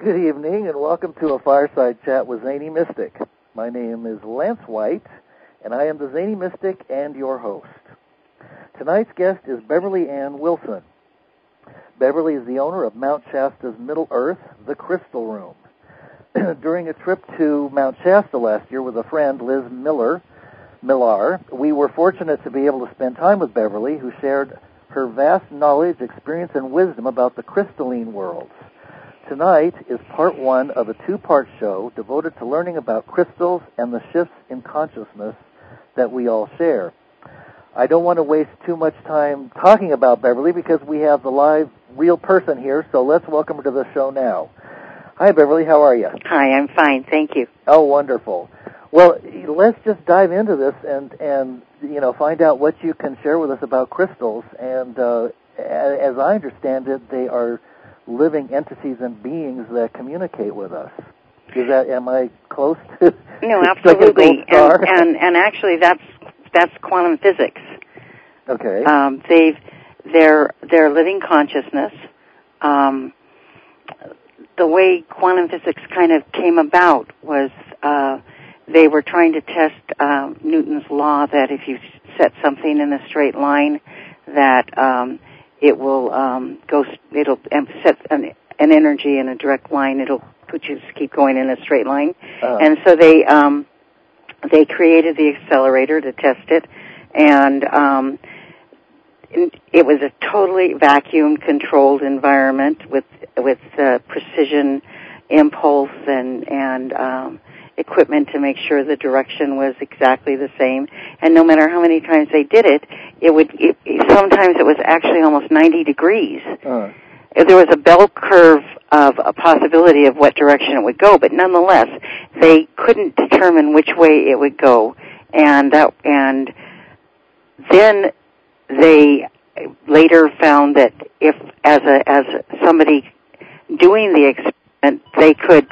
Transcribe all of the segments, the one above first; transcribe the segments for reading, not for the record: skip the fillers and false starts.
Good evening, and welcome to a Fireside Chat with Zany Mystic. My name is Lance White, and I am the Zany Mystic and your host. Tonight's guest is Beverly Ann Wilson. Beverly is the owner of Mount Shasta's Middle Earth, the Crystal Room. During a trip to Mount Shasta last year with a friend, Liz Millar, we were fortunate to be able to spend time with Beverly, who shared her vast knowledge, experience, and wisdom about the crystalline worlds. Tonight is part one of a two-part show devoted to learning about crystals and the shifts in consciousness that we all share. I don't want to waste too much time talking about Beverly because we have the live, real person here, so let's welcome her to the show now. Hi, Beverly. How are you? Hi, I'm fine. Thank you. Oh, wonderful. Well, let's just dive into this and find out what you can share with us about crystals. And as I understand it, they are living entities and beings that communicate with us. Am I close to? No, absolutely. And actually, that's quantum physics. Okay. They're living consciousness. The way quantum physics kind of came about was they were trying to test Newton's law that if you set something in a straight line, that it will it'll set an energy in a direct line. It'll put you to keep going in a straight line. And so they created the accelerator to test it, and it was a totally vacuum-controlled environment with precision impulse and equipment to make sure the direction was exactly the same. And no matter how many times they did it, sometimes it was actually almost 90 degrees. There was a bell curve of a possibility of what direction it would go, but nonetheless, they couldn't determine which way it would go. And then they later found that if, as somebody doing the experiment, they could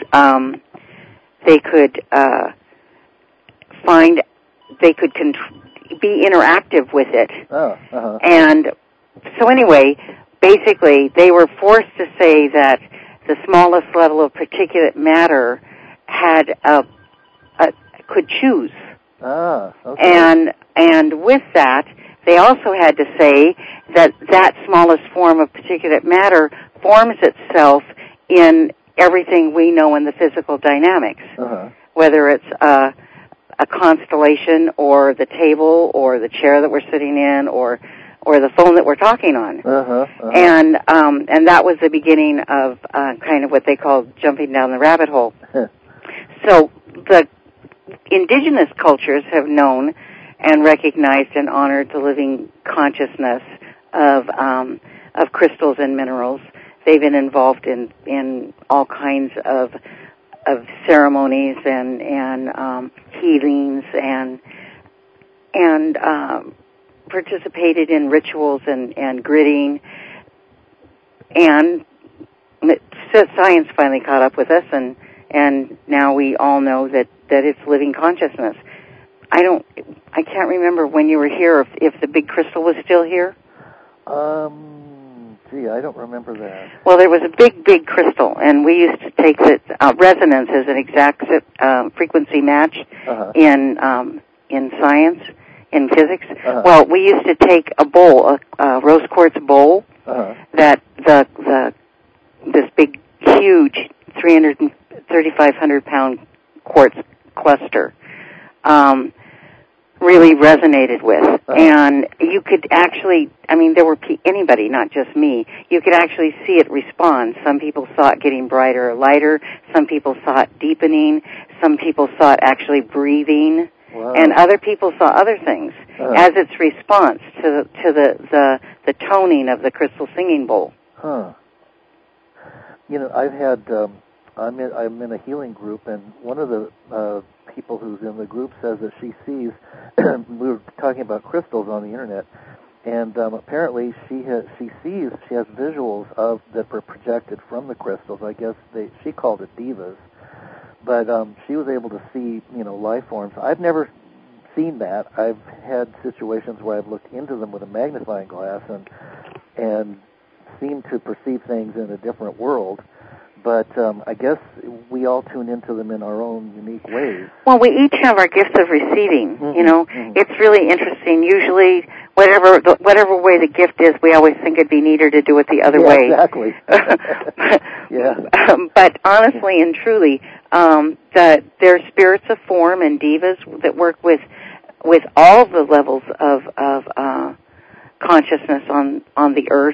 be interactive with it. And so anyway, basically, they were forced to say that the smallest level of particulate matter could choose. Okay. And with that, they also had to say that smallest form of particulate matter forms itself in everything we know in the physical dynamics, whether it's a constellation or the table or the chair that we're sitting in or the phone that we're talking on. And that was the beginning of kind of what they call jumping down the rabbit hole. So the indigenous cultures have known and recognized and honored the living consciousness of crystals and minerals. They've been involved in all kinds of ceremonies and healings and participated in rituals and gridding. And science finally caught up with us, and now we all know that it's living consciousness. I can't remember when you were here if the big crystal was still here. I don't remember that. Well, there was a big crystal, and we used to take the resonance as an exact frequency match in science, in physics. Well, we used to take a bowl, a rose quartz bowl, that this big, huge 3,500 pound quartz cluster really resonated with. And you could actually, there were anybody, not just me, you could actually see it respond. Some people saw it getting brighter or lighter. Some people saw it deepening. Some people saw it actually breathing. Wow. And other people saw other things as its response to the toning of the crystal singing bowl. I've had I'm in a healing group, and one of the people who's in the group says that she sees. We were talking about crystals on the internet, and apparently she has visuals that were projected from the crystals. I guess she called it divas, but she was able to see life forms. I've never seen that. I've had situations where I've looked into them with a magnifying glass and seemed to perceive things in a different world. but I guess we all tune into them in our own unique ways. Well, we each have our gifts of receiving. It's really interesting. Usually, whatever way the gift is, we always think it'd be neater to do it the other way. Exactly. But honestly and truly, there are spirits of form and divas that work with all the levels of consciousness on the earth,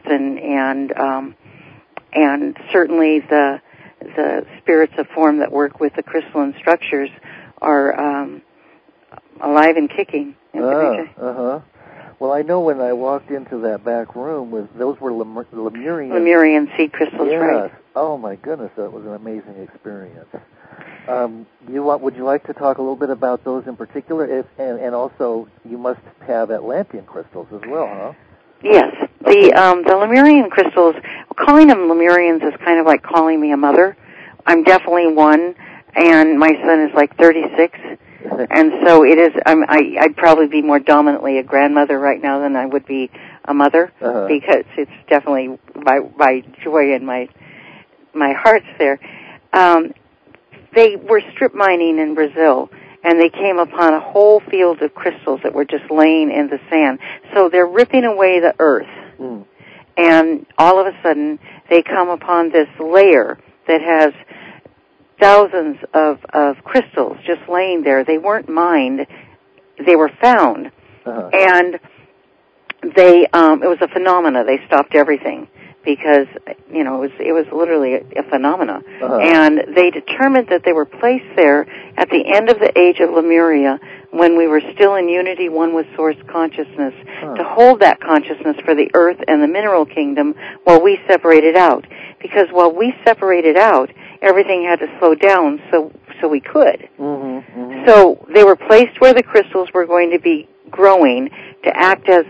and certainly the spirits of form that work with the crystalline structures are alive and kicking. Well, I know when I walked into that back room, those were Lemurian seed crystals, yes. Right? Oh my goodness, that was an amazing experience. Would you like to talk a little bit about those in particular? And also, you must have Atlantean crystals as well, huh? Yes. The Lemurian crystals, calling them Lemurians is kind of like calling me a mother. I'm definitely one, and my son is like 36, and so it is. I'd probably be more dominantly a grandmother right now than I would be a mother, because it's definitely my joy and my heart's there. They were strip mining in Brazil, and they came upon a whole field of crystals that were just laying in the sand. So they're ripping away the earth, and all of a sudden they come upon this layer that has thousands of crystals just laying there. They weren't mined; they were found, and it was a phenomena. They stopped everything, because it was literally a phenomena, and they determined that they were placed there at the end of the age of Lemuria, when we were still in unity, one with Source consciousness, to hold that consciousness for the earth and the mineral kingdom while we separated out. Because while we separated out, everything had to slow down so we could. So they were placed where the crystals were going to be growing to act as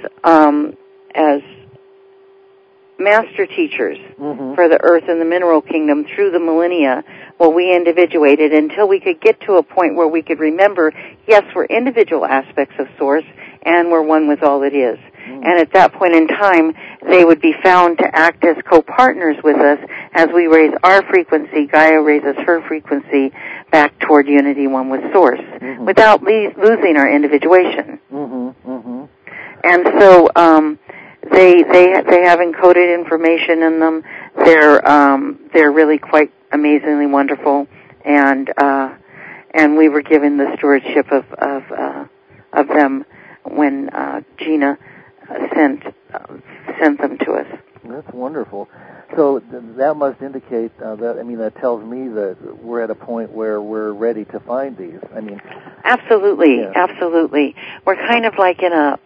master teachers for the earth and the mineral kingdom through the millennia, while we individuated until we could get to a point where we could remember, yes, we're individual aspects of Source, and we're one with all that is. And at that point in time, they would be found to act as co-partners with us as we raise our frequency. Gaia raises her frequency back toward unity, one with Source, without losing our individuation. And so they have encoded information in them. They're really quite amazingly wonderful, and we were given the stewardship of them when Gina sent them to us. That's wonderful. So that must indicate that tells me that we're at a point where we're ready to find these. Absolutely, absolutely. We're kind of like in a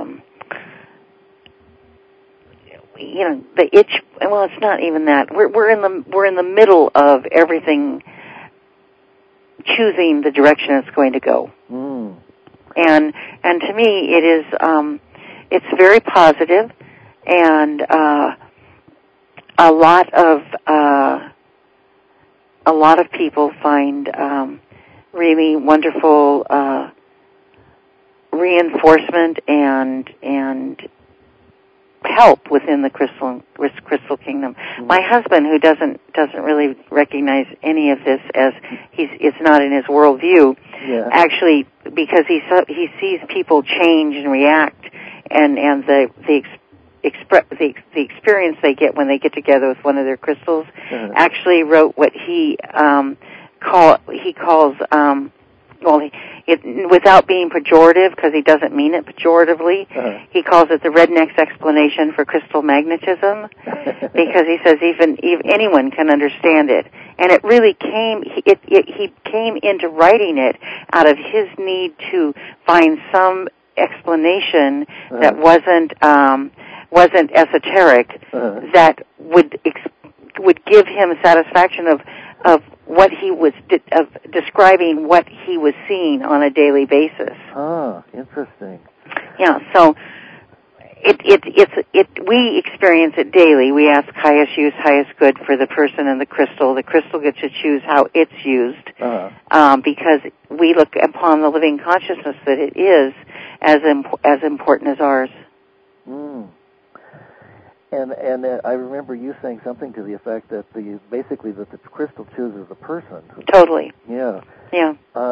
the itch. Well, it's not even that. We're in the middle of everything, choosing the direction it's going to go. And to me, it is it's very positive, and a lot of people find really wonderful reinforcement and help within the crystal kingdom. My husband, who doesn't really recognize any of this, as it's not in his worldview, actually, because he sees people change and react, and the experience they get when they get together with one of their crystals, actually wrote what he calls without being pejorative, because he doesn't mean it pejoratively, he calls it the redneck's explanation for crystal magnetism, because he says even anyone can understand it. And it really he came into writing it out of his need to find some explanation that wasn't esoteric, that would give him satisfaction of what he was describing, what he was seeing on a daily basis. Interesting. Yeah, so we experience it daily. We ask highest use, highest good for the person and the crystal. The crystal gets to choose how it's used, because we look upon the living consciousness that it is as important as ours. And I remember you saying something to the effect that the crystal chooses a person. Totally. Yeah. Yeah.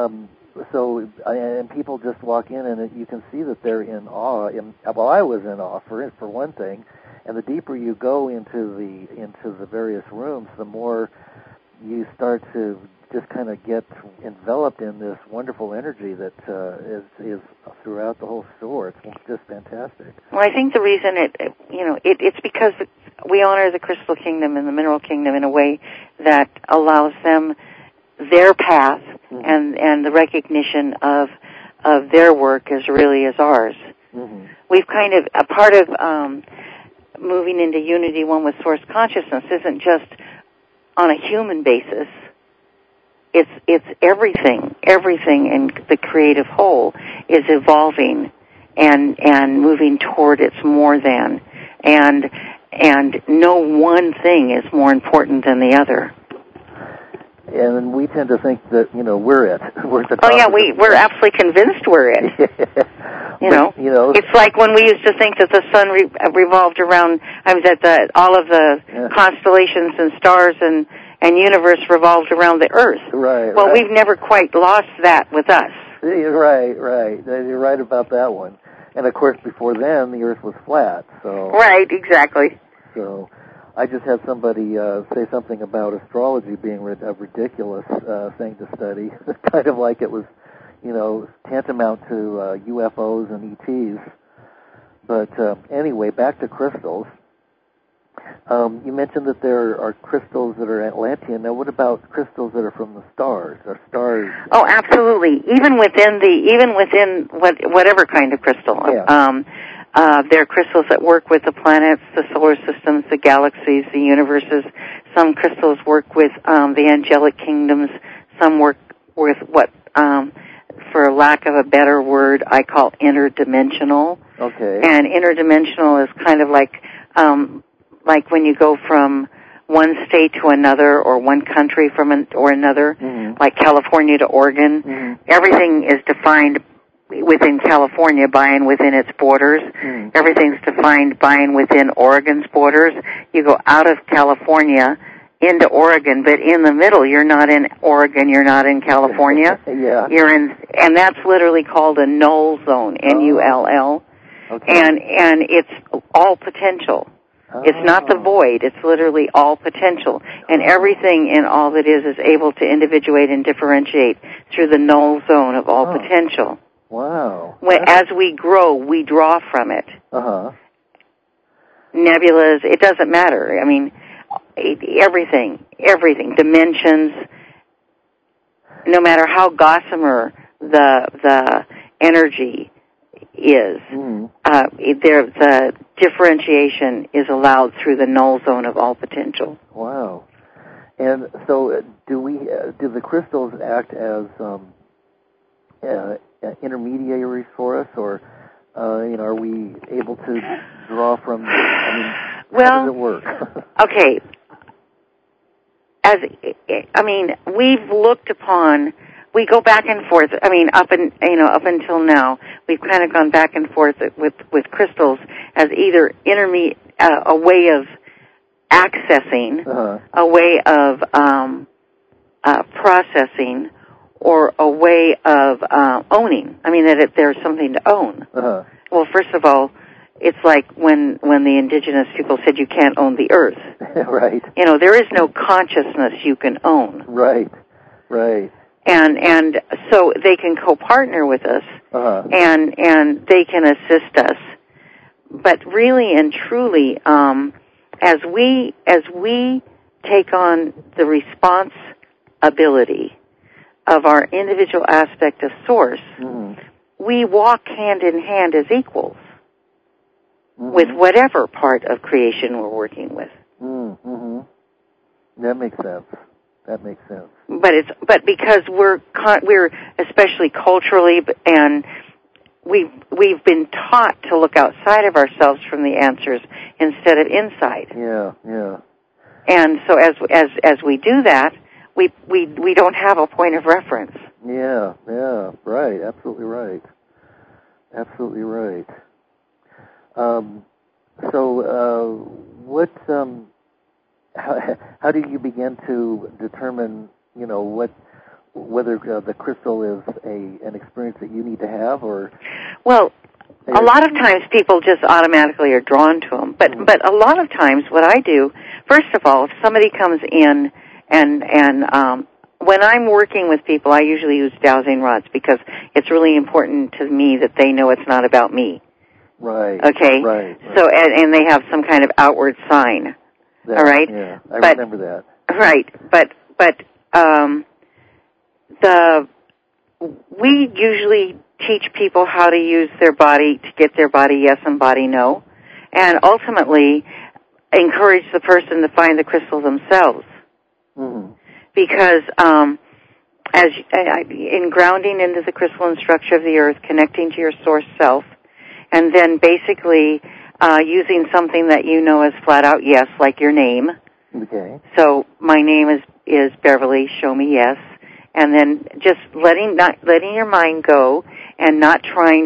And people just walk in, and you can see that they're in awe. Well, I was in awe for one thing. And the deeper you go into the various rooms, the more you start to just kind of get enveloped in this wonderful energy that is throughout the whole store. It's just fantastic. Well, I think the reason it's because we honor the crystal kingdom and the mineral kingdom in a way that allows them their path and the recognition of their work as really as ours. Mm-hmm. We've kind of a part of moving into unity one with source consciousness isn't just on a human basis. It's everything in the creative whole is evolving and moving toward its more than, and no one thing is more important than the other. And we tend to think that we're it. We're the top. Oh yeah, we're absolutely convinced we're it. It's like when we used to think that the sun revolved around. That all of the constellations and stars and universe revolved around the Earth. Right. Well, we've never quite lost that with us. Right. You're right about that one. And of course, before then, the Earth was flat. So. Right. Exactly. So. I just had somebody say something about astrology being a ridiculous thing to study, kind of like it was, tantamount to UFOs and ETs. But anyway, back to crystals. You mentioned that there are crystals that are Atlantean. Now, what about crystals that are from the stars? Are stars? Oh, absolutely. Even within whatever kind of crystal. Yeah. There are crystals that work with the planets, the solar systems, the galaxies, the universes. Some crystals work with the angelic kingdoms. Some work with what, for lack of a better word, I call interdimensional. Okay. And interdimensional is kind of like when you go from one state to another, or one country or another, mm-hmm. like California to Oregon. Mm-hmm. Everything is defined within California by and within its borders. Mm. Everything's defined by and within Oregon's borders. You go out of California into Oregon, but in the middle, you're not in Oregon, you're not in California. Yeah. And that's literally called a null zone, Null. Okay. And it's all potential. Oh. It's not the void, it's literally all potential. And everything in all that is able to individuate and differentiate through the null zone of all potential. Wow. As we grow, we draw from it. Uh-huh. Nebulas, it doesn't matter. I mean, everything, dimensions, no matter how gossamer the energy is, the differentiation is allowed through the null zone of all potential. Wow. And so do the crystals act as intermediaries for us, or are we able to draw from? How does it work? Okay. We've looked upon. We go back and forth. Up until now, we've kind of gone back and forth with crystals as either a way of accessing, a way of processing, or a way of owning. That there's something to own. Uh-huh. Well, first of all, it's like when the indigenous people said you can't own the earth. Right. There is no consciousness you can own. Right. And so they can co-partner with us, and they can assist us. But really and truly, as we take on the responsibility of our individual aspect of source, we walk hand in hand as equals with whatever part of creation we're working with. Mm-hmm. That makes sense. But because we're especially culturally, and we've been taught to look outside of ourselves from the answers instead of inside. Yeah. And so as we do that, we don't have a point of reference. Yeah, right, absolutely right. So how do you begin to determine, whether the crystal is an experience that you need to have, or? Well, a lot of times people just automatically are drawn to them, but a lot of times what I do, first of all, if somebody comes in and when I'm working with people, I usually use dowsing rods because it's really important to me that they know it's not about me. Right. Okay. Right. So and they have some kind of outward sign. All right. Yeah, I remember that. Right, but we usually teach people how to use their body to get their body yes and body no, and ultimately encourage the person to find the crystal themselves. Mm-hmm. Because in grounding into the crystalline structure of the earth, connecting to your source self, and then basically using something that you know as flat out yes, like your name. Okay. So my name is Beverly. Show me yes, and then just letting your mind go, and not trying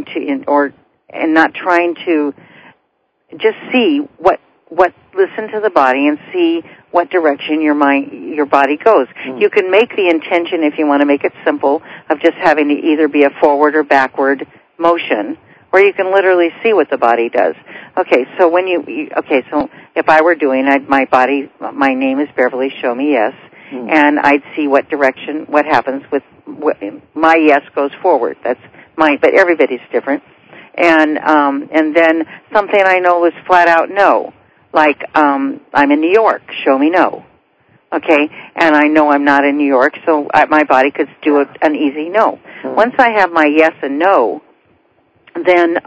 to just see what listen to the body and see what direction your body goes. Mm. You can make the intention, if you want to make it simple, of just having to either be a forward or backward motion, or you can literally see what the body does. Okay, so so if I were doing my name is Beverly, show me yes, and I'd see what happens with my yes goes forward. That's mine, but everybody's different. And then something I know is flat out no. Like, I'm in New York, show me no. Okay? And I know I'm not in New York, so my body could do an easy no. Mm-hmm. Once I have my yes and no, then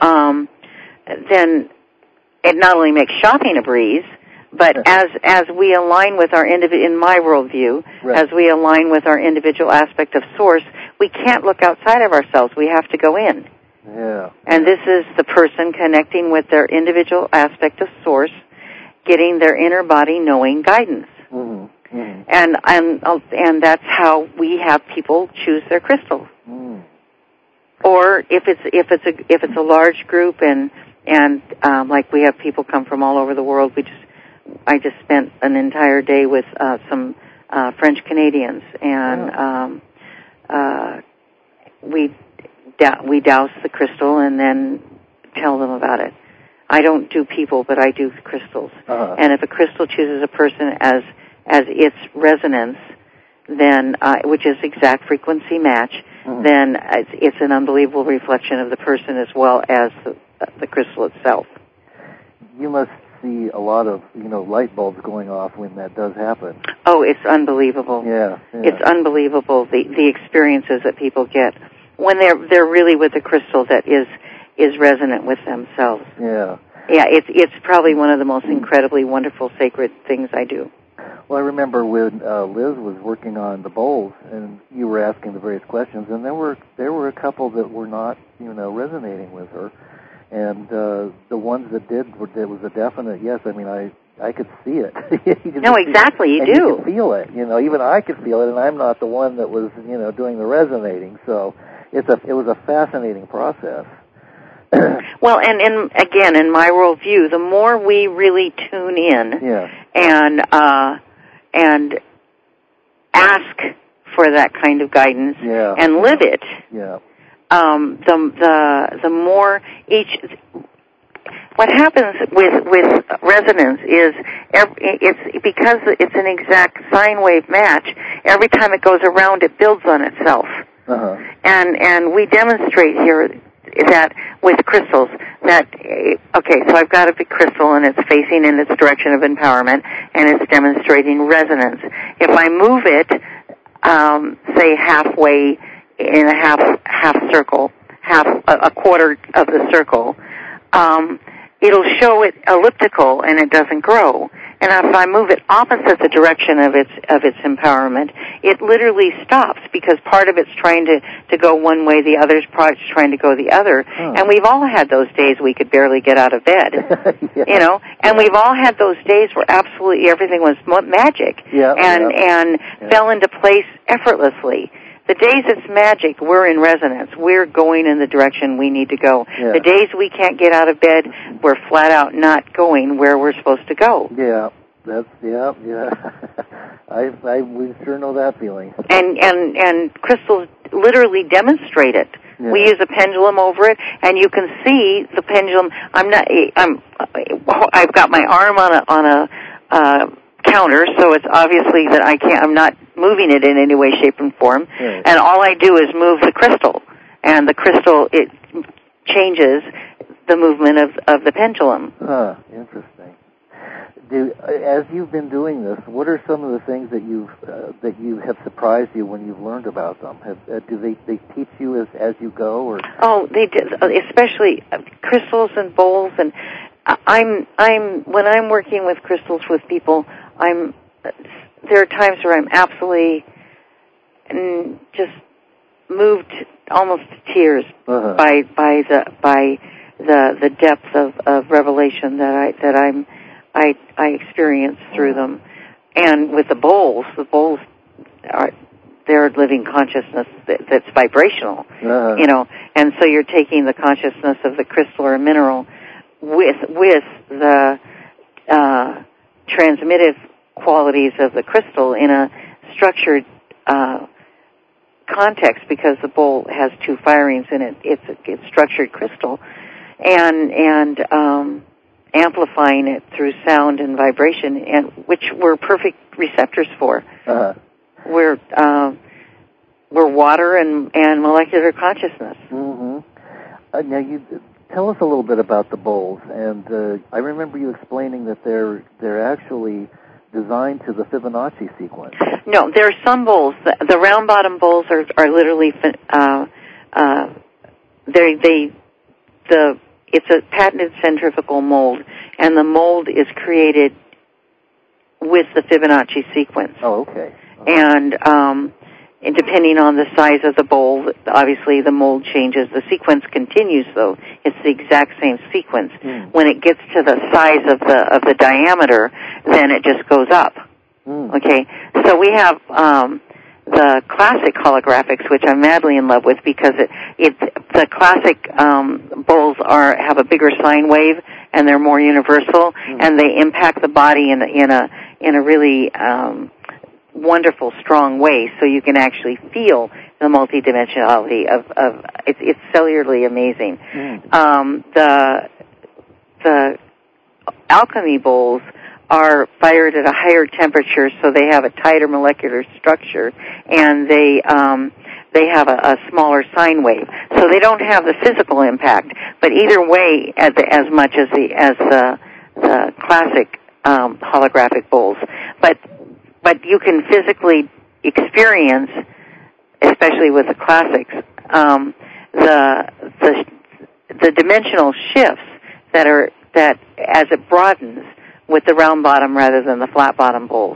it not only makes shopping a breeze, but as we align with our in my worldview, right, as we align with our individual aspect of source, we can't look outside of ourselves. We have to go in. Yeah. And this is the person connecting with their individual aspect of source, getting their inner body knowing guidance. Mm-hmm. Mm-hmm. And that's how we have people choose their crystal. Mm. Or if it's a large group and like we have people come from all over the world, I just spent an entire day with some French Canadians, and we douse the crystal and then tell them about it. I don't do people, but I do crystals. Uh-huh. And if a crystal chooses a person as its resonance, then which is exact frequency match, mm-hmm, then it's an unbelievable reflection of the person as well as the crystal itself. You must see a lot of light bulbs going off when that does happen. Oh, it's unbelievable. Yeah. It's unbelievable the experiences that people get when they're really with a crystal that is resonant with themselves. Yeah. Yeah, it's probably one of the most incredibly wonderful sacred things I do. Well, I remember when Liz was working on the bowls, and you were asking the various questions, and there were a couple that were not resonating with her, and the ones that did, it was a definite yes. I mean, I could see it. No, exactly, you do. You could feel it. Even I could feel it, and I'm not the one that was doing the resonating. So it was a fascinating process. Well, and again, in my worldview, the more we really tune in, yeah, and ask for that kind of guidance, yeah, and live it, yeah, the more what happens with resonance is it's because it's an exact sine wave match. Every time it goes around, it builds on itself. Uh-huh. And we demonstrate here that with crystals, that, so I've got a big crystal and it's facing in its direction of empowerment and it's demonstrating resonance. If I move it, say halfway in a half circle, a quarter of the circle, it'll show it elliptical and it doesn't grow. And if I move it opposite the direction of its empowerment, it literally stops because part of it's trying to go one way, the other's part's trying to go the other. Oh. And we've all had those days we could barely get out of bed, yeah. And we've all had those days where absolutely everything was magic, yeah, and fell into place effortlessly. The days it's magic, we're in resonance. We're going in the direction we need to go. Yeah. The days we can't get out of bed, we're flat out not going where we're supposed to go. Yeah, yeah. We sure know that feeling. And crystals literally demonstrate it. Yeah. We use a pendulum over it, and you can see the pendulum. I've got my arm on a counter, so it's obviously that I'm not moving it in any way, shape, and form. Right. And all I do is move the crystal, and the crystal, it changes the movement of the pendulum. Huh, interesting. As you've been doing this, what are some of the things that you have surprised you when you've learned about them? Do they teach you as you go, or? Oh, they did, especially crystals and bowls. And when I'm working with crystals with people, there are times where I'm absolutely just moved almost to tears by the depth of revelation that I experience through them. And with the bowls they're living consciousness that's vibrational, and so you're taking the consciousness of the crystal or mineral with the transmittive qualities of the crystal in a structured context, because the bowl has two firings in it. It's structured crystal, and amplifying it through sound and vibration, and which we're perfect receptors for. We're water and molecular consciousness. Mm-hmm. Now, you tell us a little bit about the bowls, and I remember you explaining that they're actually designed to the Fibonacci sequence. No, there are some bowls. The round bottom bowls are literally it's a patented centrifugal mold, and the mold is created with the Fibonacci sequence. Oh, okay. And depending on the size of the bowl, obviously the mold changes. The sequence continues, though. It's the exact same sequence. When it gets to the size of the diameter, then it just goes up. Okay? So we have the classic holographics, which I'm madly in love with, because the classic bowls have a bigger sine wave, and they're more universal, and they impact the body in a really wonderful, strong way, so you can actually feel the multidimensionality of it's cellularly amazing. The alchemy bowls are fired at a higher temperature, so they have a tighter molecular structure, and they have a smaller sine wave, so they don't have the physical impact. But either way, as much as the classic holographic bowls, but you can physically experience, especially with the classics, the dimensional shifts that as it broadens with the round bottom rather than the flat bottom bowls.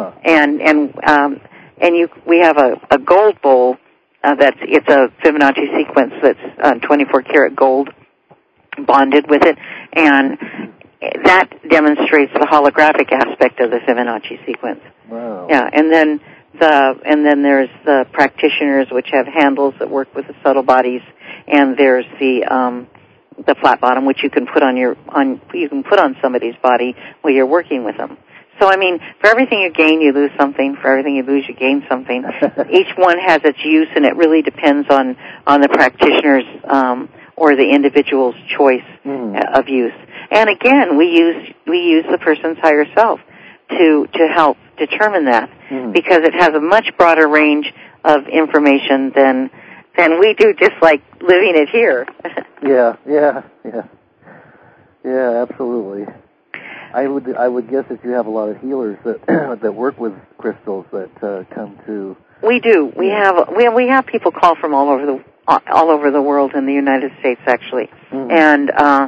We have a gold bowl it's a Fibonacci sequence that's 24 karat gold bonded with it, and that demonstrates the holographic aspect of the Fibonacci sequence. Wow. Yeah, and then there's the practitioners, which have handles that work with the subtle bodies, and there's the flat bottom, which you can put on somebody's body while you're working with them. So, I mean, for everything you gain, you lose something. For everything you lose, you gain something. Each one has its use, and it really depends on the practitioner's or the individual's choice of use. And again, we use the person's higher self to help determine that, because it has a much broader range of information than we do, just like living it here. Yeah, absolutely. I would guess that you have a lot of healers that work with crystals that come to. We do. We have people call from all over the world in the United States, actually, and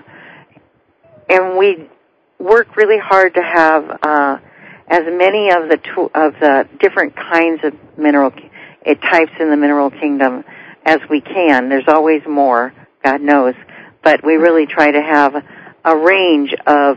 we work really hard to have as many of the different kinds of mineral types in the mineral kingdom as we can. There's always more, God knows, but we really try to have a range of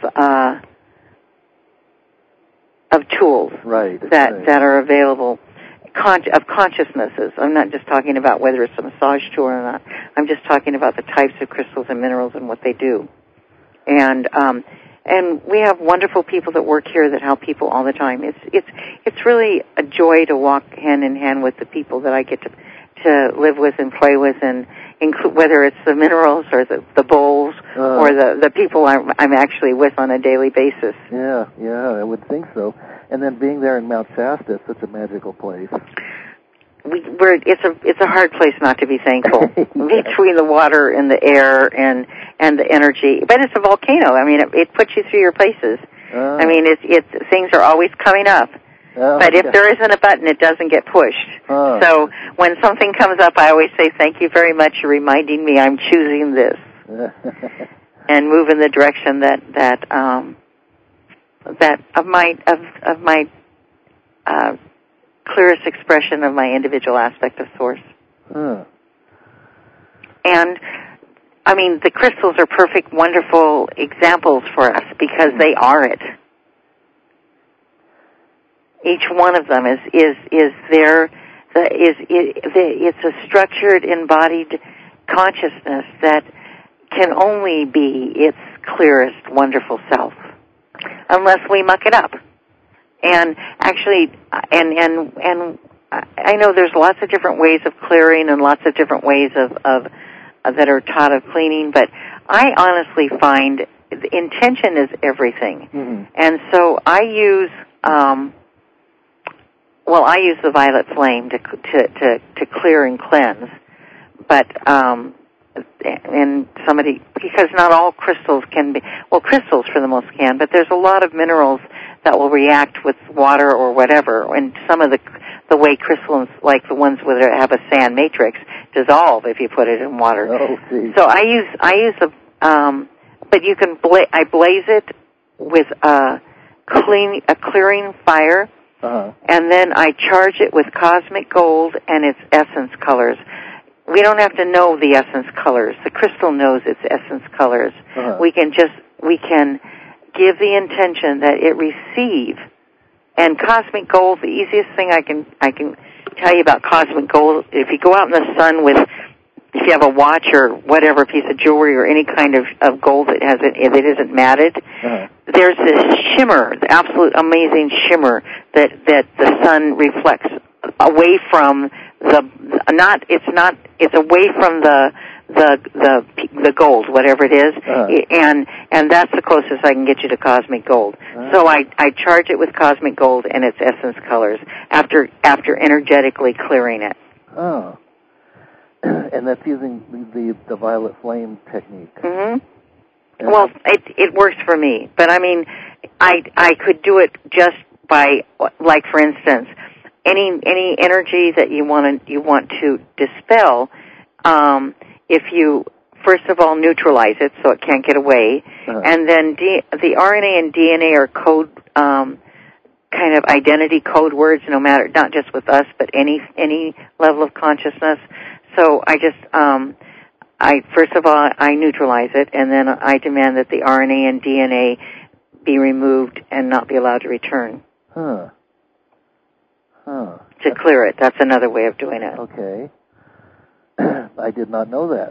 tools that are available of consciousnesses. I'm not just talking about whether it's a massage tool or not. I'm just talking about the types of crystals and minerals and what they do. And and we have wonderful people that work here that help people all the time. It's really a joy to walk hand in hand with the people that I get to live with and play with, and include, whether it's the minerals or the bowls or the people I'm actually with on a daily basis. Yeah, I would think so. And then being there in Mount Shasta, it's such a magical place. It's a hard place not to be thankful between the water and the air and the energy. But it's a volcano. I mean, it puts you through your places. I mean, it's things are always coming up. But if there isn't a button, it doesn't get pushed. So when something comes up, I always say, "Thank you very much. You're reminding me I'm choosing this," and move in the direction that of my clearest expression of my individual aspect of Source. And I mean, the crystals are perfect, wonderful examples for us because they are it. Each one of them is there. It's a structured, embodied consciousness that can only be its clearest, wonderful self, unless we muck it up. And actually, and I know there's lots of different ways of clearing and lots of different ways of that are taught of cleaning, but I honestly find the intention is everything. Mm-hmm. And so I use I use the violet flame to clear and cleanse, but because not all crystals can be, crystals for the most can, but there's a lot of minerals that will react with water or whatever, and some of the way crystals, like the ones that have a sand matrix, dissolve if you put it in water. Oh, geez. So I use but you can I blaze it with a clearing fire. And then I charge it with cosmic gold and its essence colors. We don't have to know the essence colors. The crystal knows its essence colors. We can give the intention that it receive. And cosmic gold, the easiest thing I can tell you about cosmic gold, if you go out in the sun if you have a watch or whatever piece of jewelry or any kind of gold that isn't matted, there's this shimmer, the absolute amazing shimmer that the sun reflects away from it's away from the gold, whatever it is, and that's the closest I can get you to cosmic gold. So I charge it with cosmic gold and its essence colors after energetically clearing it. Oh. And that's using the violet flame technique. Mm-hmm. Well, it works for me, but I mean, I could do it just by, like, for instance, any energy that you want to dispel. If you first of all neutralize it so it can't get away, and then the RNA and DNA are code kind of identity code words, no matter, not just with us, but any level of consciousness. So I just, first of all, I neutralize it, and then I demand that the RNA and DNA be removed and not be allowed to return. To clear it. That's another way of doing it. Okay. I did not know that.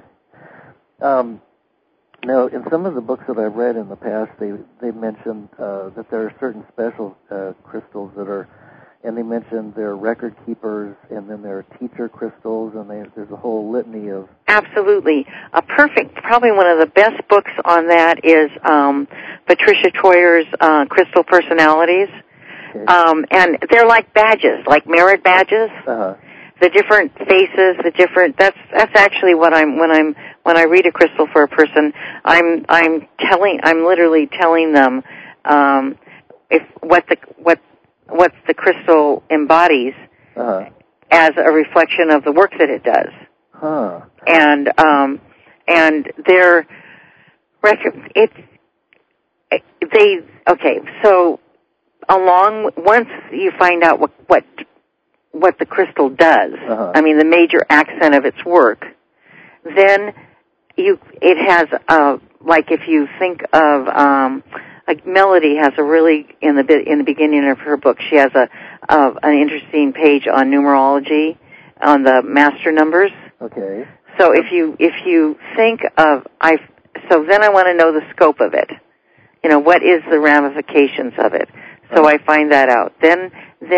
Now, in some of the books that I've read in the past, they mentioned that there are certain special crystals that are, and they mentioned they're record keepers, and then there are teacher crystals, and there's a whole litany of... Absolutely. Probably one of the best books on that is Patricia Troyer's Crystal Personalities. Okay. And they're like badges, like merit badges. The different faces, that's actually what when I read a crystal for a person, I'm literally telling them what the crystal embodies as a reflection of the work that it does. And so once you find out what the crystal does, I mean the major accent of its work, then it has like if you think of like Melody has a really in the beginning of her book, she has an interesting page on numerology, on the master numbers. Okay. So if you think of then I want to know the scope of it. what is the ramifications of it? So I find that out. Then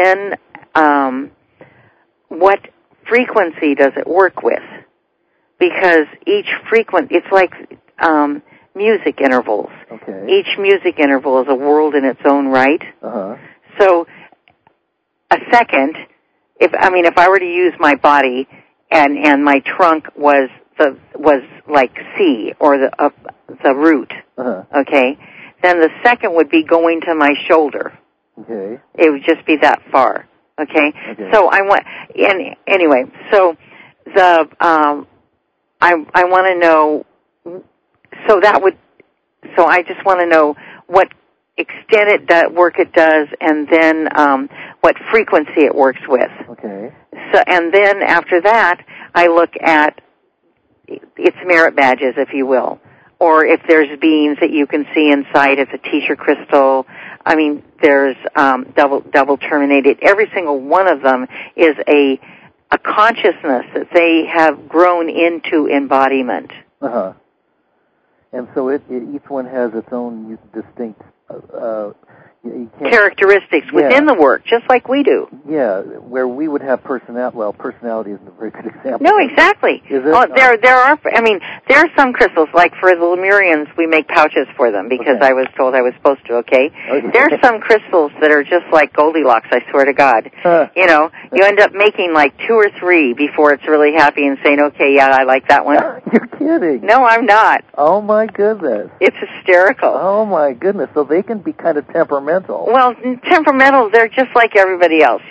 what frequency does it work with? Because it's like music intervals. Okay. Each music interval is a world in its own right. Uh-huh. So a second, if I were to use my body and my trunk was like C or the root, uh-huh. okay, then the second would be going to my shoulder. Okay. It would just be that far. Okay. So anyway, so the I want to know. So I just want to know what extent work it does, and then what frequency it works with. Okay. So, and then after that, I look at its merit badges, if you will, or if there's beings that you can see inside. It's a teacher crystal. I mean, there's double terminated. Every single one of them is a consciousness that they have grown into embodiment. Uh-huh. And so each one has its own distinct characteristics within the work, just like we do. Yeah, where we would have personality. Well, personality isn't a very good example. No, exactly. Is it? There are. I mean, there are some crystals. Like for the Lemurians, we make pouches for them because I was told I was supposed to. Okay. There are some crystals that are just like Goldilocks. I swear to God. You end up making like 2 or 3 before it's really happy and saying, "Okay, yeah, I like that one." You're kidding. No, I'm not. Oh my goodness. It's hysterical. Oh my goodness. So they can be kind of temperamental. Well, temperamental, they're just like everybody else,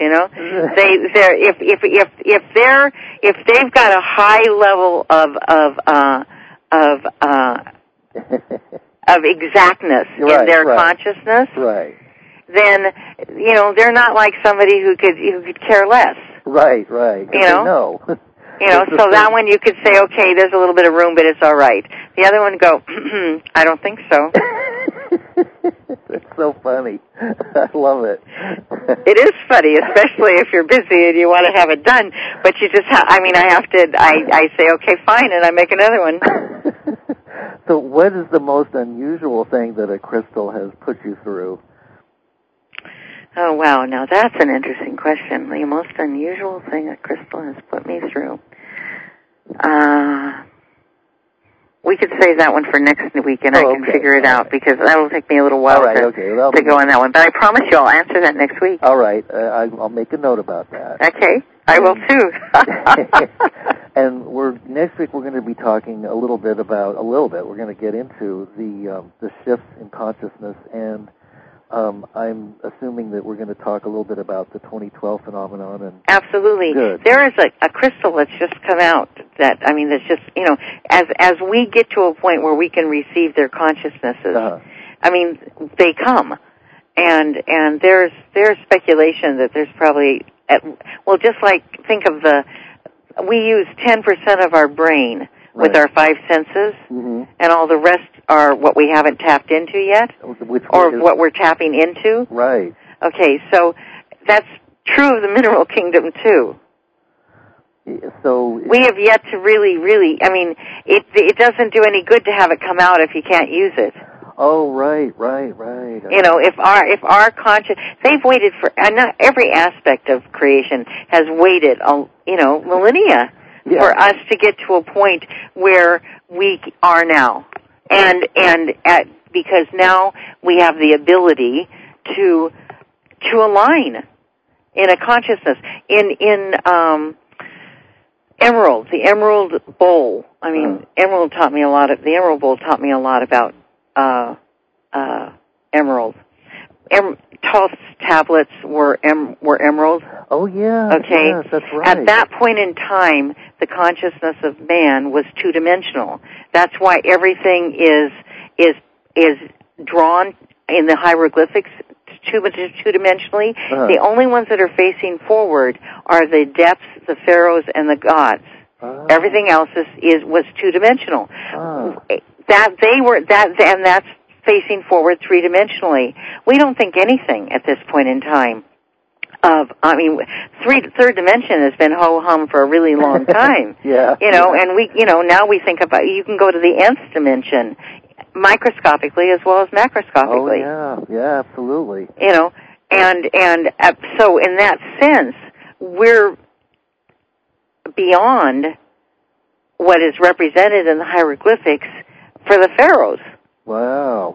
if they've got a high level of exactness in their consciousness, then they're not like somebody who could care less. Right. No. So that one you could say, okay, there's a little bit of room, but it's all right. The other one go, I don't think so. That's so funny. I love it. It is funny, especially if you're busy and you want to have it done. But you just, I say, okay, fine, and I make another one. So what is the most unusual thing that a crystal has put you through? Oh, wow. Now, that's an interesting question. The most unusual thing a crystal has put me through. We could save that one for next week, and I can figure it out, because that will take me a little while to go on that one. But I promise you I'll answer that next week. All right. I'll make a note about that. Okay. I will, too. And next week we're going to be talking a little bit. We're going to get into the shifts in consciousness, and I'm assuming that we're going to talk a little bit about the 2012 phenomenon. And absolutely. Good. There is a crystal that's just come out that's just, as we get to a point where we can receive their consciousnesses, they come. And there's speculation that there's probably, just like, think of we use 10% of our brain with our 5 senses, and all the rest are what we haven't tapped into yet, what we're tapping into. Right. Okay, so that's true of the mineral kingdom, too. So we have yet to really, it doesn't do any good to have it come out if you can't use it. Oh, right. If our conscious, they've waited for, not every aspect of creation has waited, millennia. Yeah. For us to get to a point where we are now, because now we have the ability to align in a consciousness in Emerald, the Emerald Bowl. Emerald taught me a lot. The Emerald Bowl taught me a lot about emerald. Thoth's tablets were emerald. Oh, yeah. Okay. Yes, that's right. At that point in time, the consciousness of man was 2-dimensional. That's why everything is drawn in the hieroglyphics two-dimensionally. The only ones that are facing forward are the depths, the pharaohs, and the gods. Everything else was 2-dimensional. And that's facing forward 3-dimensionally. We don't think anything at this point in time third dimension has been ho-hum for a really long time. Yeah. And now we think about, you can go to the nth dimension microscopically as well as macroscopically. Oh yeah, absolutely. You know, and so in that sense, we're beyond what is represented in the hieroglyphics for the pharaohs. Wow.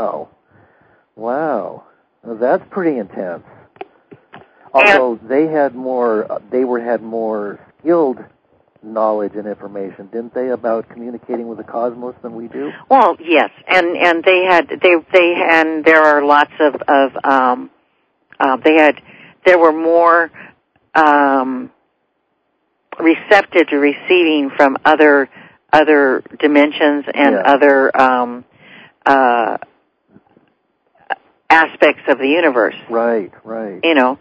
Well, that's pretty intense. Although they had more skilled knowledge and information, didn't they, about communicating with the cosmos than we do? Well, yes, and there are lots of there were more receptive to receiving from other dimensions and other aspects of the universe. Right. You know,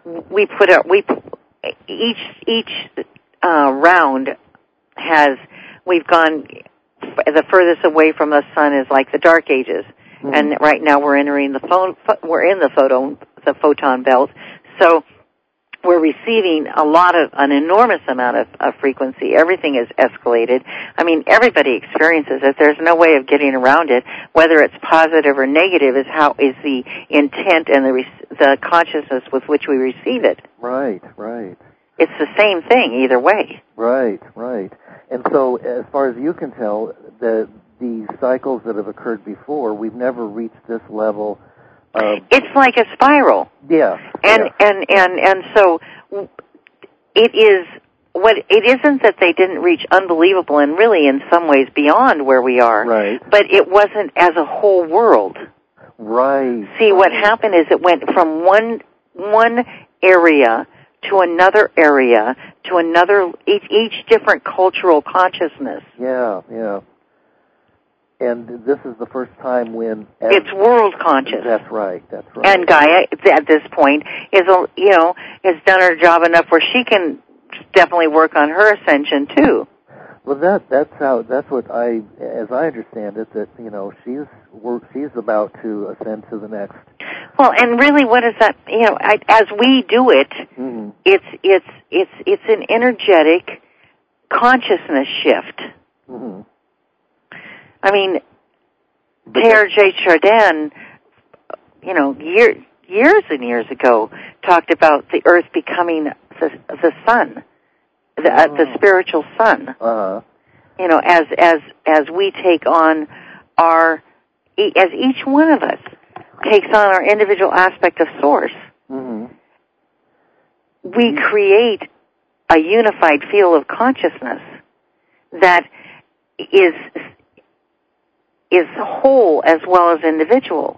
each round we've gone the furthest away from the sun is like the Dark Ages, and right now we're entering the photon belt. So we're receiving an enormous amount of frequency. Everything is escalated. I mean, everybody experiences it. There's no way of getting around it. Whether it's positive or negative is the intent and the consciousness with which we receive it. Right. It's the same thing either way. Right. And so, as far as you can tell, the cycles that have occurred before, we've never reached this level. It's like a spiral. Yeah. And so it isn't that they didn't reach unbelievable and really in some ways beyond where we are. Right. But it wasn't as a whole world. Right. See, what happened is it went from one area to another area to another, each different cultural consciousness. Yeah. And this is the first time when it's world conscious. That's right. And Gaia, at this point, has done her job enough where she can definitely work on her ascension too. Well, that's what as I understand it, that she's about to ascend to the next. Well, and really, what is that? As we do it, it's an energetic consciousness shift. Mm-hmm. I mean, Teilhard de Chardin, years and years ago, talked about the Earth becoming the sun, the spiritual sun. Uh-huh. As we take on as each one of us takes on our individual aspect of Source, we create a unified field of consciousness that is whole as well as individual.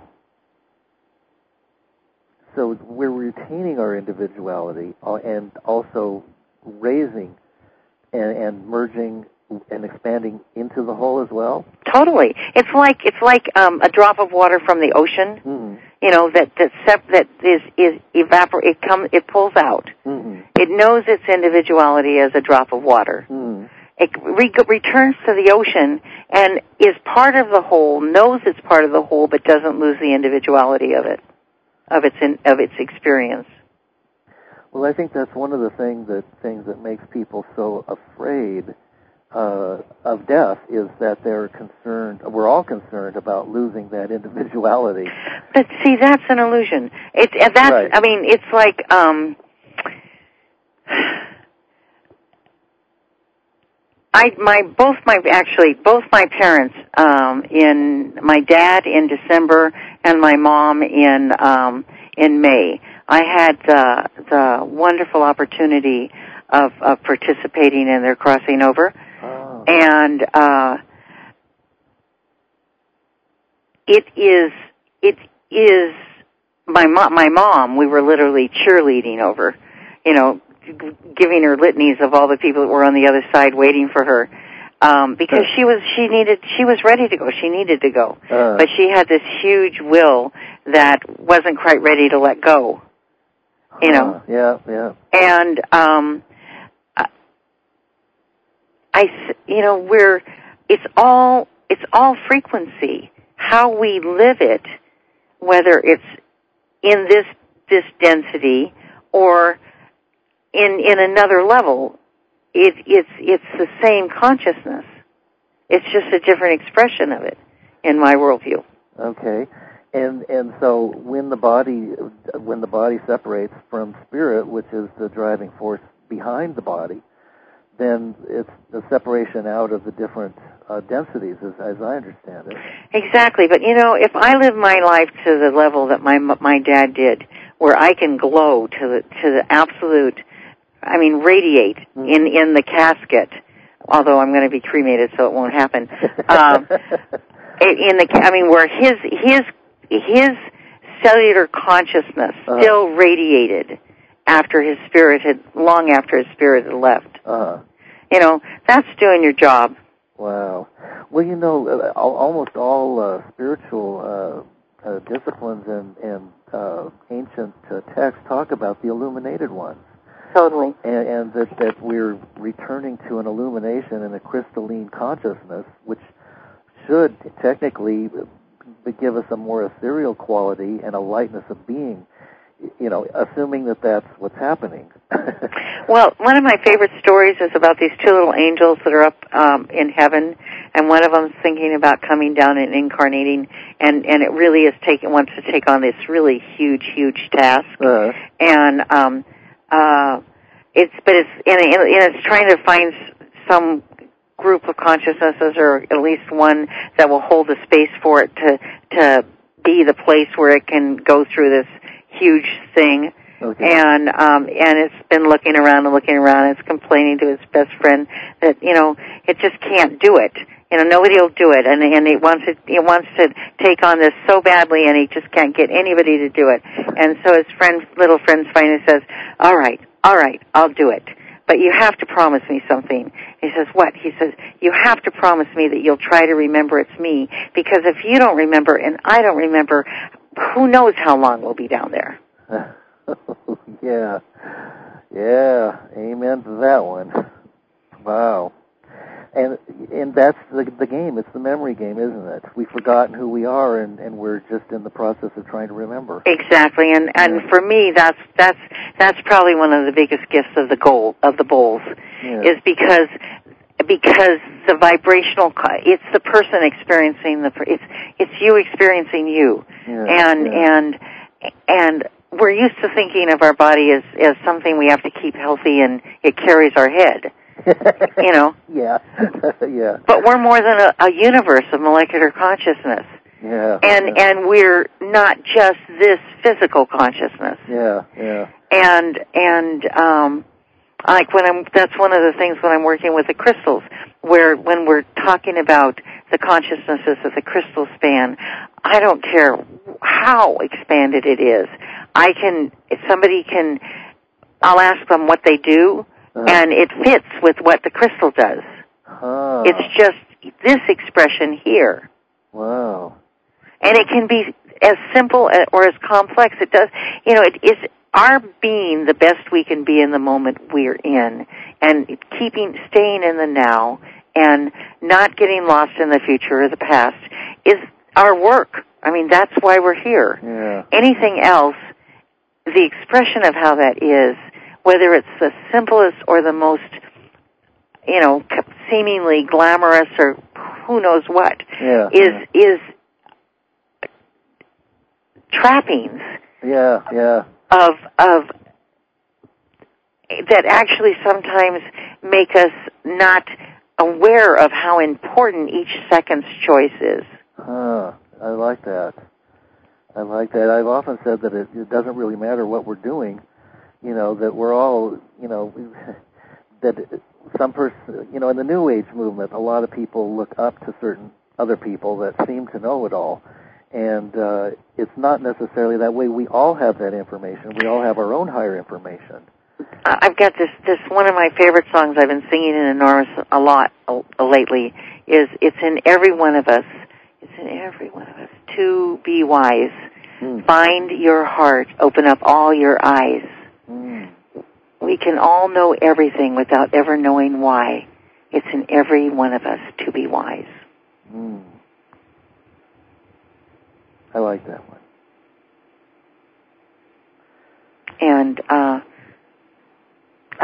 So we're retaining our individuality and also raising and merging and expanding into the whole as well. Totally, it's like a drop of water from the ocean. Mm-hmm. It pulls out. Mm-hmm. It knows its individuality as a drop of water. Mm-hmm. It returns to the ocean and is part of the whole, knows it's part of the whole, but doesn't lose the individuality of it, of its experience. Well, I think that's one of the things that makes people so afraid of death is that they're concerned. We're all concerned about losing that individuality. But see, that's an illusion. Right. I mean, it's like. Both my parents, my dad in December and my mom in May. I had the wonderful opportunity of participating in their crossing over, and it is my mom. We were literally cheerleading over, giving her litanies of all the people that were on the other side waiting for her, because she was ready to go. She needed to go, but she had this huge will that wasn't quite ready to let go. Yeah. And it's all frequency. How we live it, whether it's in this density or in another level, it's the same consciousness. It's just a different expression of it. in my worldview. Okay. And so when the body separates from spirit, which is the driving force behind the body, then it's the separation out of the different densities, as I understand it. Exactly. But if I live my life to the level that my dad did, where I can glow to the absolute, radiate in the casket, although I'm going to be cremated, so it won't happen. Where his cellular consciousness still radiated long after his spirit had left. That's doing your job. Wow. Well, almost all spiritual disciplines and ancient texts talk about the illuminated ones. Totally. And that we're returning to an illumination and a crystalline consciousness, which should technically give us a more ethereal quality and a lightness of being, assuming that that's what's happening. Well, one of my favorite stories is about these two little angels that are up in heaven, and one of them's thinking about coming down and incarnating, and it really wants to take on this really huge task. And it's trying to find some group of consciousnesses, or at least one that will hold the space for it to be the place where it can go through this huge thing. Okay. And it's been looking around. It's complaining to its best friend that it just can't do it. Nobody will do it, and it wants to take on this so badly, and he just can't get anybody to do it. And so his little friend finally says, "All right, I'll do it. But you have to promise me something." He says, "What?" He says, "You have to promise me that you'll try to remember it's me, because if you don't remember and I don't remember, who knows how long we'll be down there." Yeah. Amen to that one. Wow. And that's the game. It's the memory game, isn't it? We've forgotten who we are, and we're just in the process of trying to remember. Exactly. And for me, that's probably one of the biggest gifts of the bowls, is because the vibrational, it's the person experiencing it's you experiencing you, and we're used to thinking of our body as something we have to keep healthy, and it carries our head. Yeah. But we're more than a universe of molecular consciousness. Yeah. And we're not just this physical consciousness. Yeah. And that's one of the things when I'm working with the crystals, when we're talking about the consciousnesses of the crystal span, I don't care how expanded it is. I'll ask them what they do, and it fits with what the crystal does. It's just this expression here. Wow. And it can be as simple or as complex. It does, it is our being the best we can be in the moment we're in, and staying in the now and not getting lost in the future or the past is our work. That's why we're here. Yeah. Anything else, the expression of how that is, whether it's the simplest or the most, seemingly glamorous or who knows what, is trappings. Yeah. Of that actually sometimes make us not aware of how important each second's choice is. I like that. I've often said that it doesn't really matter what we're doing, that we're all, that some person, in the New Age movement, a lot of people look up to certain other people that seem to know it all. And it's not necessarily that way. We all have that information. We all have our own higher information. I've got this one of my favorite songs I've been singing in Enormous a lot lately is It's in Every One of Us. It's in every one of us to be wise. Find your heart. Open up all your eyes. We can all know everything without ever knowing why. It's in every one of us to be wise. I like that one.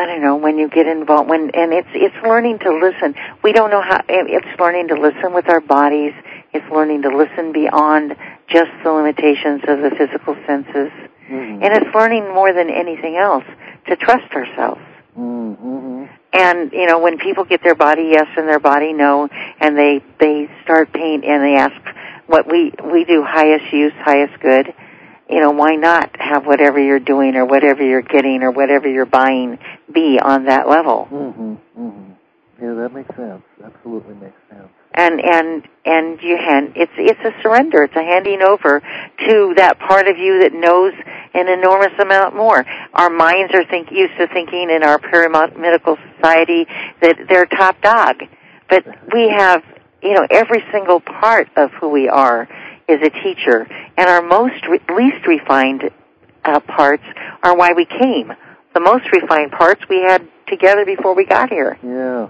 I don't know, when you get involved, and it's learning to listen. We don't know how, it's learning to listen with our bodies. It's learning to listen beyond just the limitations of the physical senses. Mm-hmm. And it's learning more than anything else to trust ourselves. Mm-hmm. And, you know, when people get their body yes and their body no, and they start pain and they ask what we do, highest use, highest good, you know, why not have whatever you're doing or whatever you're getting or whatever you're buying be on that level? Mm-hmm. Mm-hmm. Yeah, that makes sense. Absolutely makes sense. And it's a surrender. It's a handing over to that part of you that knows an enormous amount more. Our minds are used to thinking in our pyramidal society that they're top dog. But we have, you know, every single part of who we are is a teacher. And our least refined parts are why we came. The most refined parts we had together before we got here. Yeah.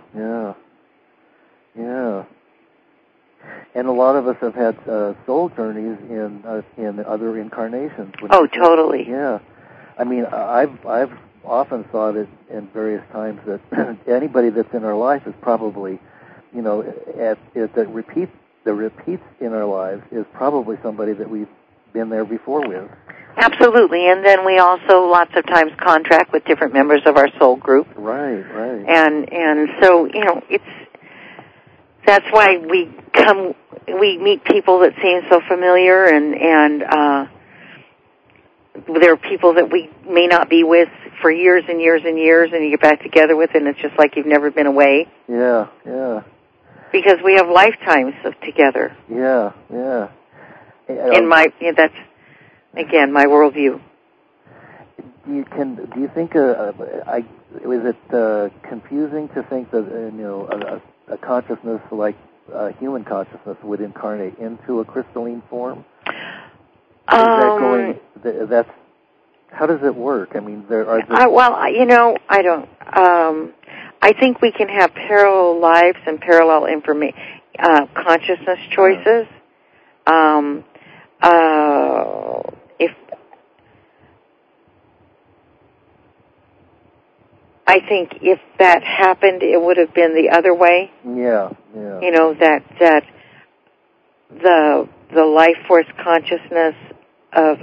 And a lot of us have had soul journeys in other incarnations. Oh, totally. Yeah. I mean, I've often thought it in various times that anybody that's in our life is probably, you know, the repeats in our lives is probably somebody that we've been there before with. Absolutely, and then we also lots of times contract with different members of our soul group. Right. And so, you know, that's why we meet people that seem so familiar, and there are people that we may not be with for years and years and years, and you get back together with, and it's just like you've never been away. Yeah. Because we have lifetimes together. Yeah. That's again my worldview. Do you think is it confusing to think that a consciousness like human consciousness would incarnate into a crystalline form? How does it work? I mean, I don't. I think we can have parallel lives and parallel consciousness choices. I think if that happened, it would have been the other way. Yeah. You know, that the life force consciousness of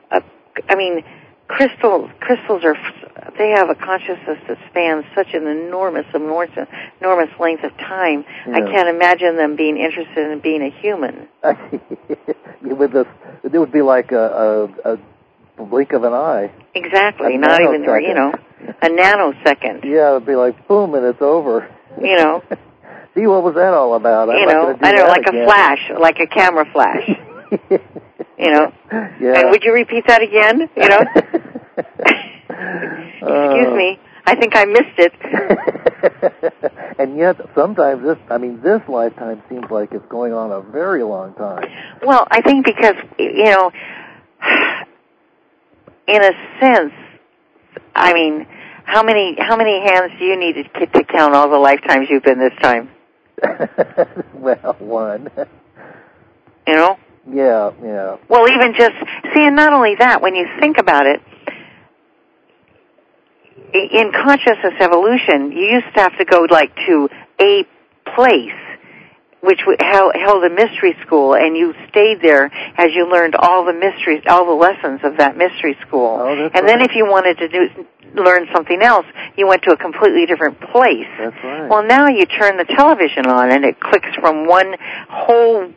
crystals they have a consciousness that spans such an enormous length of time. Yeah. I can't imagine them being interested in being a human. It would be like a blink of an eye. Exactly, not even, a nanosecond. Yeah, it would be like, boom, and it's over. You know. See, what was that all about? Like a flash, like a camera flash. You know. Yeah. And would you repeat that again? You know. Excuse me. I think I missed it. And yet, sometimes this lifetime seems like it's going on a very long time. Well, I think because, in a sense, how many hands do you need to count all the lifetimes you've been this time? Well, one. You know? Yeah. Well, even and not only that, when you think about it, in consciousness evolution, you used to have to go to a place which held a mystery school, and you stayed there as you learned all the mysteries, all the lessons of that mystery school. Oh, that's and right. Then if you wanted to learn something else, you went to a completely different place. That's right. Well, now you turn the television on, and it clicks from one whole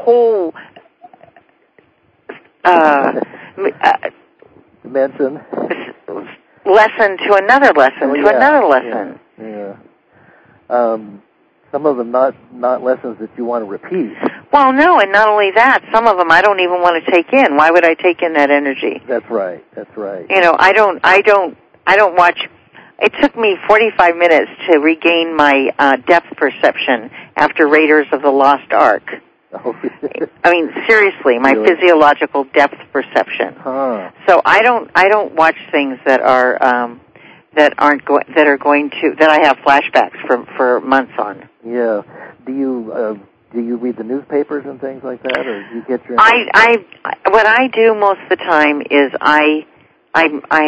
dimension. Lesson to another lesson to another lesson. Yeah. Some of them not lessons that you want to repeat. Well, no, and not only that, some of them I don't even want to take in. Why would I take in that energy? That's right. I don't watch. It took me 45 minutes to regain my depth perception after Raiders of the Lost Ark. Oh. Seriously, my physiological depth perception. Huh. So I don't watch things that are that I have flashbacks for months on. Yeah. Do you read the newspapers and things like that, or do you get your? What I do most of the time is I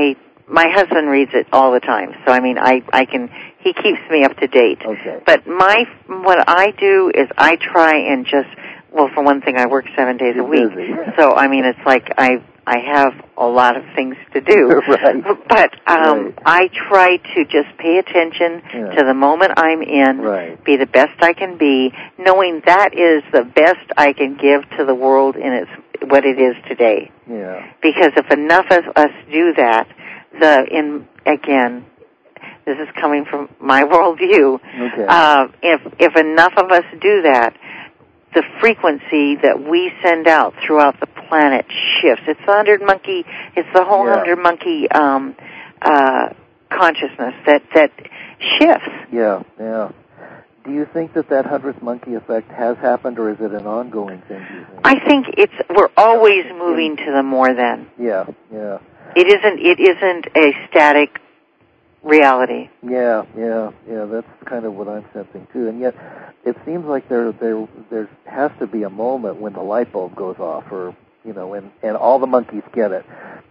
my husband reads it all the time, so I mean, he keeps me up to date. Okay. But what I do is I try and just, well, for one thing, I work 7 days a week, busy. so I mean, it's like I have a lot of things to do. Right. But Right. I try to just pay attention to the moment I'm in, right. be the best I can be, knowing that is the best I can give to the world in what it is today. Yeah. Because if enough of us do that, again, this is coming from my worldview. Okay. If enough of us do that, the frequency that we send out throughout the planet shifts. It's the whole 100 monkey consciousness that shifts. Yeah, yeah. Do you think that 100th monkey effect has happened, or is it an ongoing thing, do you think? I think we're always moving to the more than. Yeah, yeah. It isn't a static reality. Yeah, that's kind of what I'm sensing too. And yet, it seems like there has to be a moment when the light bulb goes off, or and all the monkeys get it.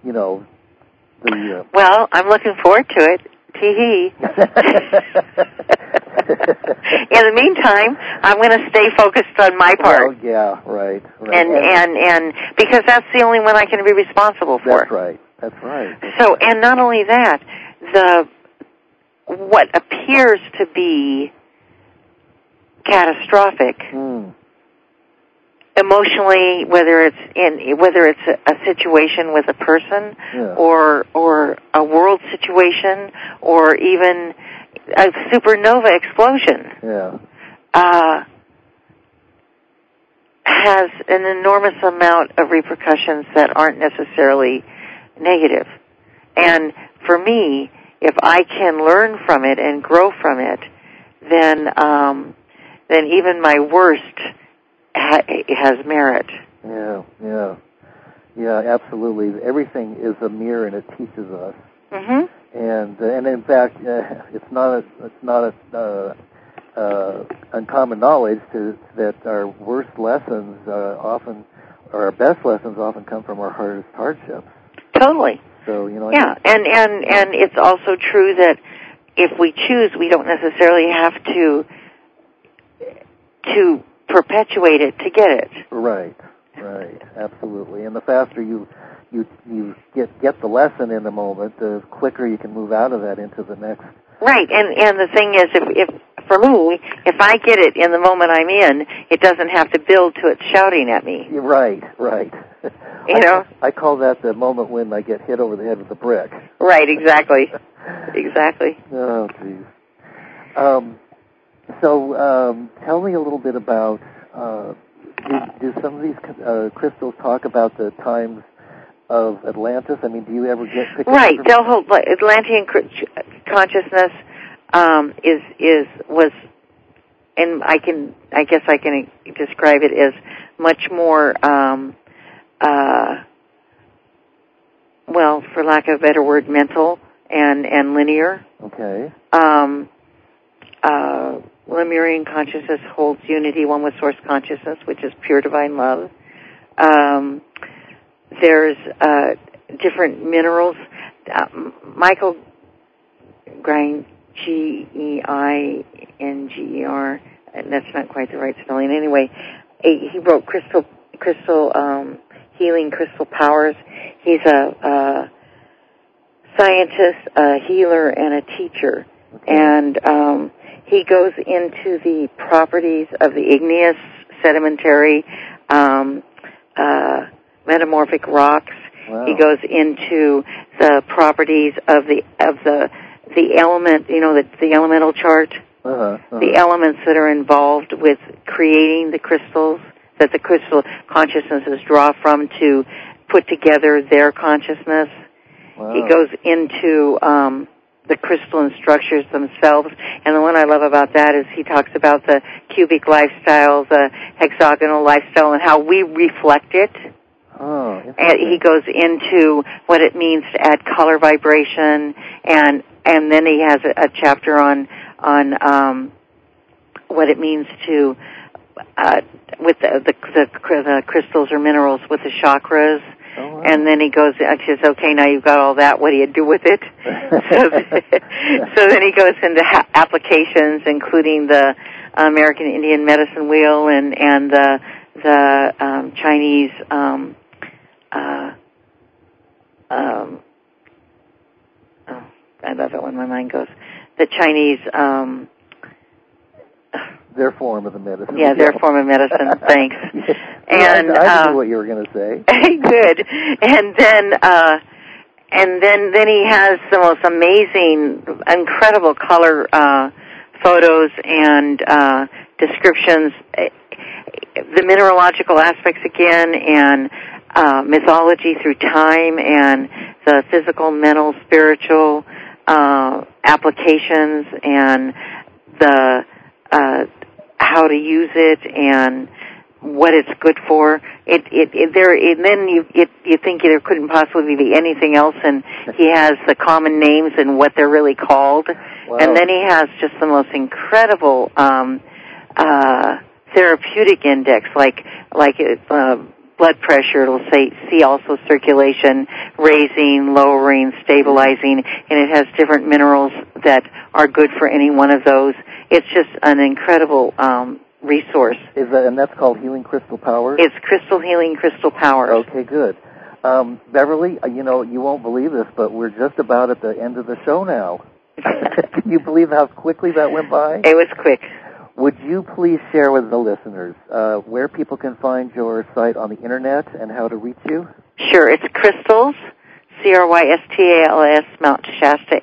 Well, I'm looking forward to it. Tee-hee. In the meantime, I'm going to stay focused on my part. Well, yeah, right. And because that's the only one I can be responsible for. That's right. So, and not only that, what appears to be catastrophic, emotionally, whether it's a situation with a person, or a world situation, or even a supernova explosion, has an enormous amount of repercussions that aren't necessarily negative. And for me, if I can learn from it and grow from it, then even my worst has merit. Yeah, absolutely. Everything is a mirror, and it teaches us. Mm-hmm. And in fact, it's not uncommon knowledge that our worst lessons or our best lessons often come from our hardest hardships. Totally. So yeah, and it's also true that if we choose, we don't necessarily have to perpetuate it to get it. Right, absolutely. And the faster you get the lesson in the moment, the quicker you can move out of that into the next. Right, and the thing is, if for me, if I get it in the moment I'm in, it doesn't have to build to it shouting at me. Right. I call that the moment when I get hit over the head with a brick. Right, exactly. Exactly. Oh, geez. So tell me a little bit about, do some of these crystals talk about the times of Atlantis? I mean, do you ever pick right, they'll hold Atlantean consciousness was, and I guess I can describe it as much more, well, for lack of a better word, mental and linear. Okay. Lemurian consciousness holds unity, one with source consciousness, which is pure divine love. There's different minerals. Michael Greiner, Geinger, and that's not quite the right spelling. Anyway, he wrote crystal healing, crystal powers. He's a scientist, a healer, and a teacher. Okay. And he goes into the properties of the igneous, sedimentary, metamorphic rocks. Wow. He goes into the properties of the element, the elemental chart, the elements that are involved with creating the crystals that the crystal consciousnesses draw from to put together their consciousness. Wow. He goes into the crystalline structures themselves, and the one I love about that is he talks about the cubic lifestyle, the hexagonal lifestyle, and how we reflect it. Oh, and he goes into what it means to add color vibration, and then he has a chapter on what it means to with the crystals or minerals with the chakras, Oh, wow. And then he goes, she says, okay, now you've got all that, what do you do with it? So then he goes into applications, including the American Indian Medicine Wheel and the Chinese I love it when my mind goes. The Chinese their form of the medicine. Yeah, their form of medicine. Thanks. And I knew what you were going to say. Good. And then he has the most amazing, incredible color photos and descriptions, the mineralogical aspects again, and mythology through time, and the physical, mental, spiritual applications, and the how to use it and what it's good for. Then you think there couldn't possibly be anything else, and he has the common names and what they're really called. Wow. And then he has just the most incredible therapeutic index, like blood pressure. It'll say see also circulation, raising, lowering, stabilizing, and it has different minerals that are good for any one of those. It's just an incredible resource. And that's called Healing Crystal Powers? It's Crystal Healing Crystal Powers. Okay, good. Beverly, you won't believe this, but we're just about at the end of the show now. Can you believe how quickly that went by? It was quick. Would you please share with the listeners where people can find your site on the Internet and how to reach you? Sure. It's Crystals, CRYSTALS, Mount Shasta,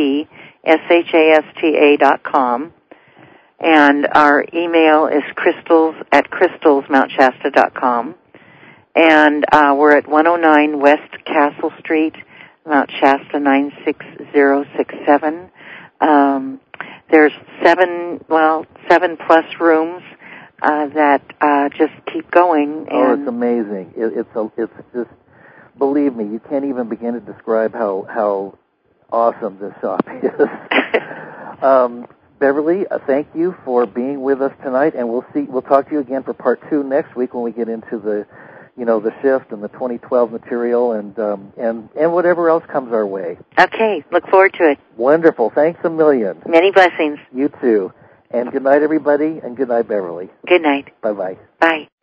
MTSHASTA.com. And our email is crystals@crystalsmountshasta.com. And we're at 109 West Castle Street, Mount Shasta 96067. There's 7+ rooms that just keep going. And it's amazing. It's just, believe me, you can't even begin to describe how awesome this shop is. Beverly, thank you for being with us tonight, and we'll talk to you again for part 2 next week when we get into the shift and the 2012 material and whatever else comes our way. Okay, look forward to it. Wonderful. Thanks a million. Many blessings. You too. And good night, everybody, and good night, Beverly. Good night. Bye-bye. Bye.